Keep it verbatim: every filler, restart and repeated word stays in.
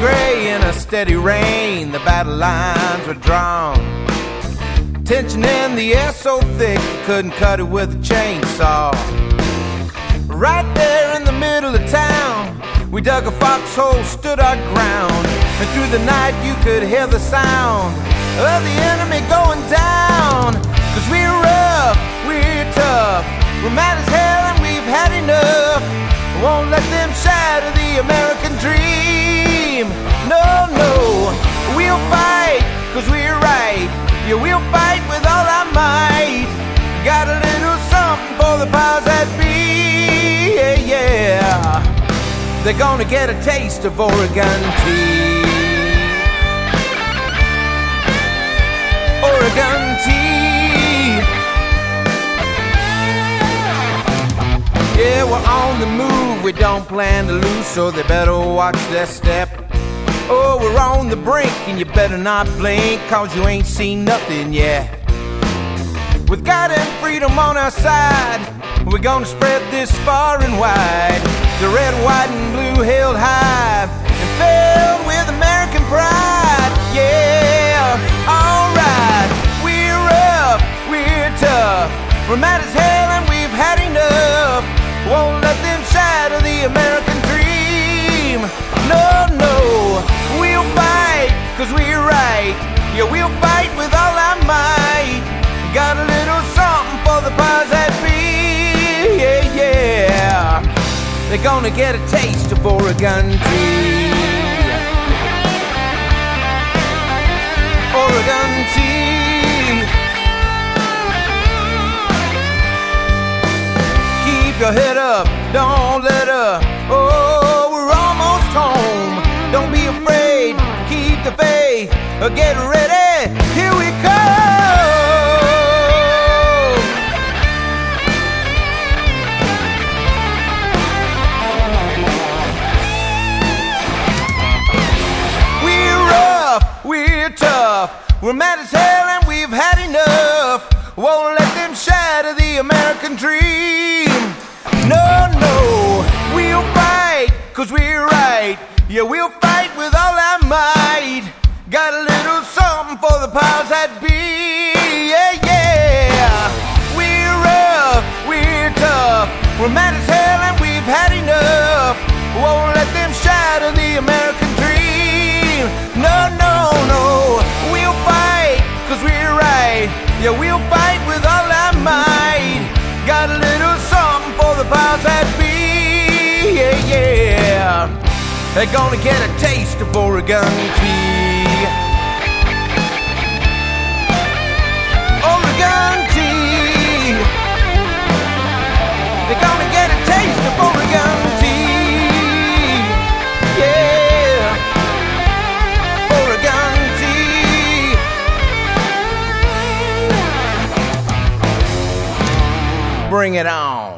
gray in a steady rain. The battle lines were drawn. Tension in the air so thick you couldn't cut it with a chainsaw. Right there in the middle of town, we dug a foxhole, stood our ground, and through the night you could hear the sound of the enemy going down. Cause we're rough, we're tough, we're mad as hell and we've had enough. Won't let them shatter the American dream. No, no, we'll fight cause we're right. Yeah, we'll fight with all our might. Got a little something for the powers that be. Yeah, yeah. They're gonna get a taste of Oregon tea. Oregon tea. Yeah, we're on the move, we don't plan to lose, so they better watch their step. Oh, we're on the brink, and you better not blink, cause you ain't seen nothing yet. With God and freedom on our side, we're gonna spread this far and wide. The red, white, and blue held high and filled with American pride. Yeah, alright, we're rough, we're tough, we're mad as hell and we've had enough. Won't let them shatter the American dream. No, no, we'll fight cause we're right. Yeah, we'll fight with all our might. Got a little something for the powers that be. Yeah, yeah. They're gonna get a taste of Oregon tea. Oregon tea. Keep your head up, don't let up. Oh, we're almost home. Don't be afraid, keep the faith. Get ready, here we come. We're tough, we're mad as hell and we've had enough. Won't let them shatter the American dream. No, no, we'll fight cause we're right. Yeah, we'll fight with all our might. Got a little something for the powers that be. Yeah, yeah. We're rough, we're tough, we're mad as hell and we've had enough. Won't let them shatter the American dream. No, no, no, we'll fight cause we're right. Yeah, we'll fight with all our might. Got a little something for the powers that be. Yeah, yeah. They're gonna get a taste of Oregon tea. Oregon tea. They're gonna get a taste of Oregon tea. Yeah. Oregon tea. Bring it on.